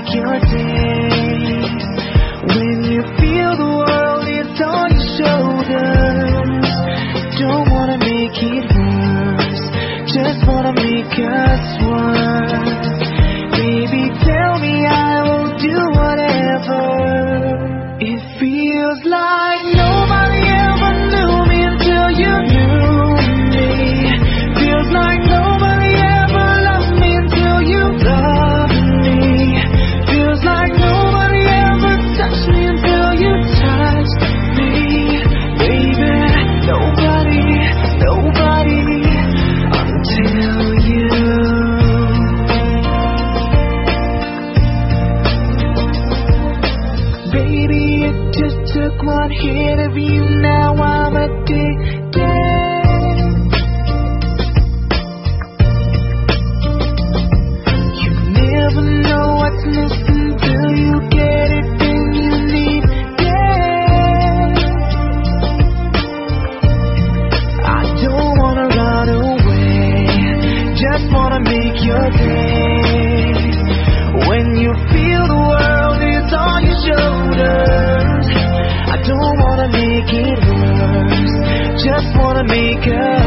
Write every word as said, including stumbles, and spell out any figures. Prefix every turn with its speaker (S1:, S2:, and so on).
S1: make your days. When you feel the world is on your shoulders, don't wanna make it worse, just wanna make us one. Baby, tell me I will do whatever. It feels like nobody ever knew me until you knew me. Feels like nobody ever loved me until you loved me. Feels like nobody ever touched me until you touched me. Baby, nobody, nobody until you. Baby, it just took one hit of you, now I'm addicted. You never know what's missing till you get it, then you need it. I don't wanna run away, just wanna make your day. When you feel the world is on your shoulders, I don't wanna make it worse, just wanna make us